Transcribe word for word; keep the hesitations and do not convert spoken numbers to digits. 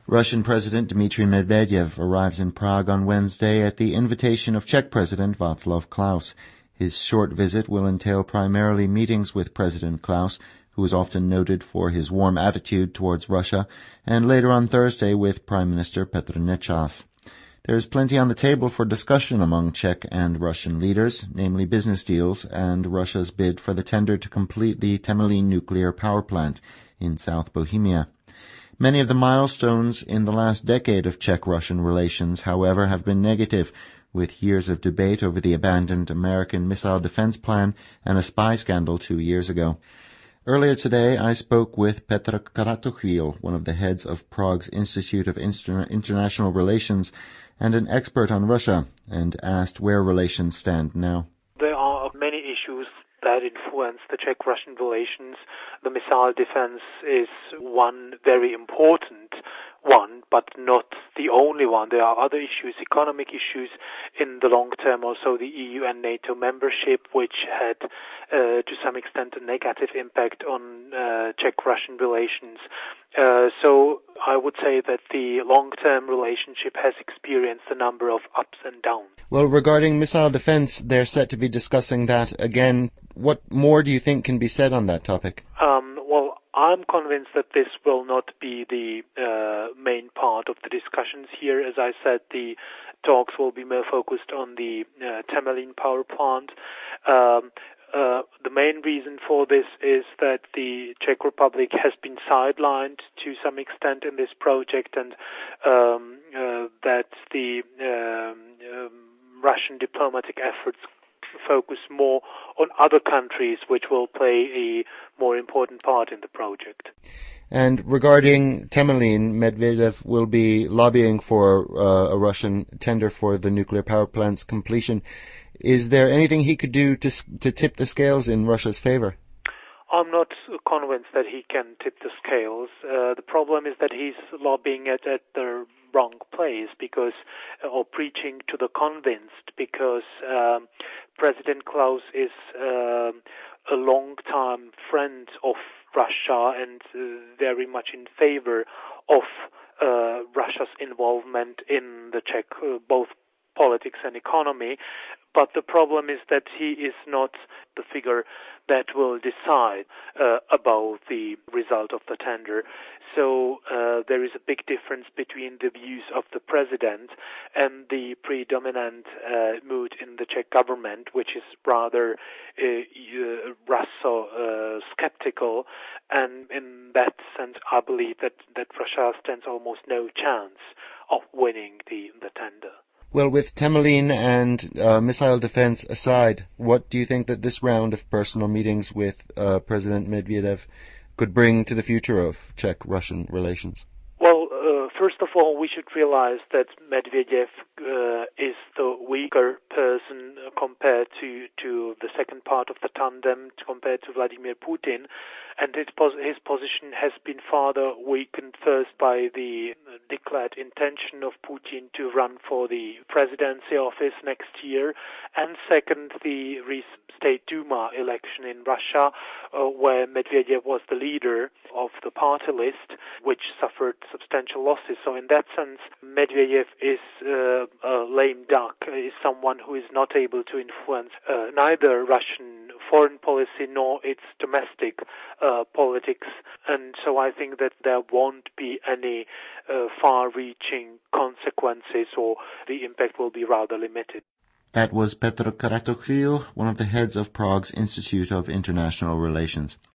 Russian President Dmitry Medvedev arrives in Prague on Wednesday at the invitation of Czech President Václav Klaus. His short visit will entail primarily meetings with President Klaus, who is often noted for his warm attitude towards Russia, and later on Thursday with Prime Minister Petr Nečas. There is plenty on the table for discussion among Czech and Russian leaders, namely business deals and Russia's bid for the tender to complete the Temelín nuclear power plant in South Bohemia. Many of the milestones in the last decade of Czech-Russian relations, however, have been negative, with years of debate over the abandoned American missile defense plan and a spy scandal two years ago. Earlier today, I spoke with Petr Kratochvíl, one of the heads of Prague's Institute of Inter- International Relations and an expert on Russia, and asked where relations stand now. There are many issues that influence the Czech-Russian relations. The missile defense is one very important one, but not the only one. There are other issues, economic issues in the long term, also the E U and NATO membership, which had uh, to some extent a negative impact on uh, Czech-Russian relations. Uh, so I would say that the long-term relationship has experienced a number of ups and downs. Well, regarding missile defense, they're set to be discussing that again. What more do you think can be said on that topic? Um, well, I'm convinced that this will not be the uh, main part of the discussions here. As I said, the talks will be more focused on the uh, Temelín power plant. Um, uh, the main reason for this is that the Czech Republic has been sidelined to some extent in this project, and um, uh, that the um, um, Russian diplomatic efforts focus more on other countries which will play a more important part in the project. And regarding Temelín, Medvedev will be lobbying for uh, a Russian tender for the nuclear power plant's completion. Is there anything he could do to to tip the scales in Russia's favor? I'm not convinced that he can tip the scales. Uh, the problem is that he's lobbying at, at the wrong place because, or preaching to the convinced, because um, President Klaus is uh, a long-time friend of Russia and uh, very much in favor of uh, Russia's involvement in the Czech, uh, both politics and economy. But the problem is that he is not the figure that will decide uh, about the result of the tender. So uh, there is a big difference between the views of the president and the predominant uh, mood in the Czech government, which is rather uh, uh, Russo-skeptical. Uh, and in that sense, I believe that, that Russia stands almost no chance of winning the, the tender. Well, with Temelín and uh, missile defense aside, what do you think that this round of personal meetings with uh, President Medvedev could bring to the future of Czech-Russian relations? Well, uh, first of all, we should realize that Medvedev uh, is the weaker person compared to, to the second part of the tandem, compared to Vladimir Putin. And his, pos- his position has been further weakened, first by the declared intention of Putin to run for the presidency office next year, and second, the State Duma election in Russia, uh, where Medvedev was the leader of the party list, which suffered substantial losses. So in that sense, Medvedev is uh, a lame duck, is someone who is not able to influence uh, neither Russian foreign policy nor its domestic uh, politics. And so I think that there won't be any uh, far-reaching consequences, or the impact will be rather limited. That was Petr Kratochvíl, one of the heads of Prague's Institute of International Relations.